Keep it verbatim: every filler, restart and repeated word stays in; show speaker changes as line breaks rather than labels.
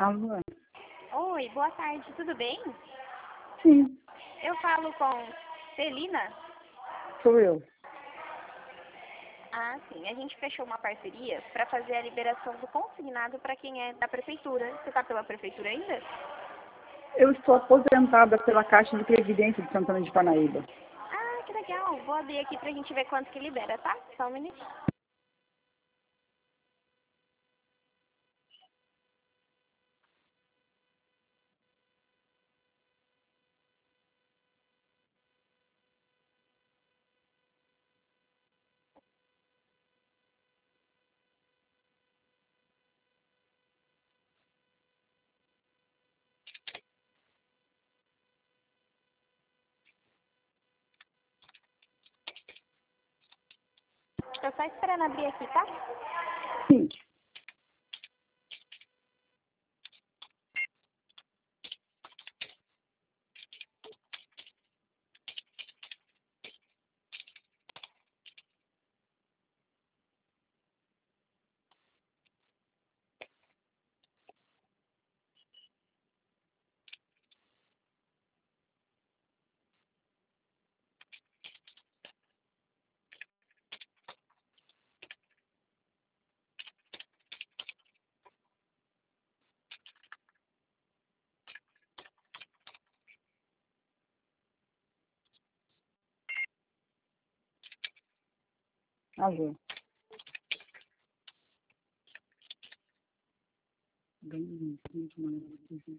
Alô?
Oi, boa tarde, tudo bem?
Sim,
Eu falo com Celina?
sou eu.
Ah, sim. A gente fechou uma parceria para fazer a liberação do consignado para quem é da prefeitura. Você está pela prefeitura ainda?
Eu estou aposentada pela Caixa de Previdência de Santana de Parnaíba.
Ah, que legal. Vou abrir aqui para a gente ver quanto que libera, tá? Só um minutinho. Estou só esperando abrir aqui, tá?
Sim. Alô? Bem, muito, muito, muito.